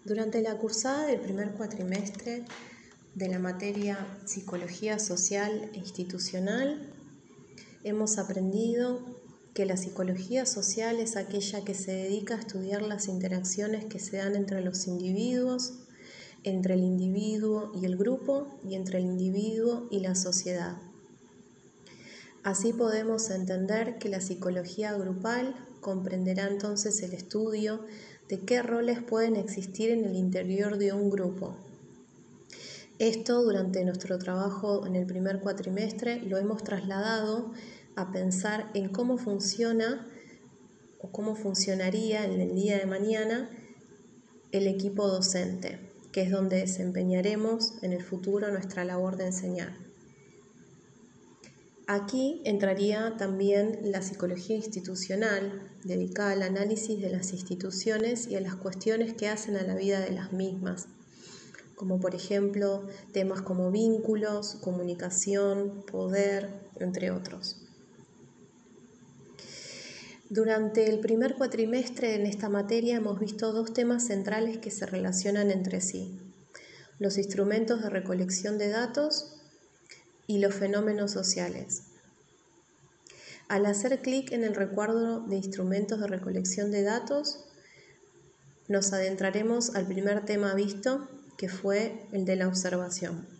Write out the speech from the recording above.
Durante la cursada del primer cuatrimestre de la materia Psicología Social e Institucional, hemos aprendido que la psicología social es aquella que se dedica a estudiar las interacciones que se dan entre los individuos, entre el individuo y el grupo y entre el individuo y la sociedad. Así podemos entender que la psicología grupal comprenderá entonces el estudio de qué roles pueden existir en el interior de un grupo. Esto durante nuestro trabajo en el primer cuatrimestre lo hemos trasladado a pensar en cómo funciona o cómo funcionaría en el día de mañana el equipo docente, que es donde desempeñaremos en el futuro nuestra labor de enseñar. Aquí entraría también la psicología institucional, dedicada al análisis de las instituciones y a las cuestiones que hacen a la vida de las mismas, como por ejemplo temas como vínculos, comunicación, poder, entre otros. Durante el primer cuatrimestre en esta materia hemos visto dos temas centrales que se relacionan entre sí: los instrumentos de recolección de datos y los fenómenos sociales. Al hacer clic en el recuadro de instrumentos de recolección de datos, nos adentraremos al primer tema visto, que fue el de la observación.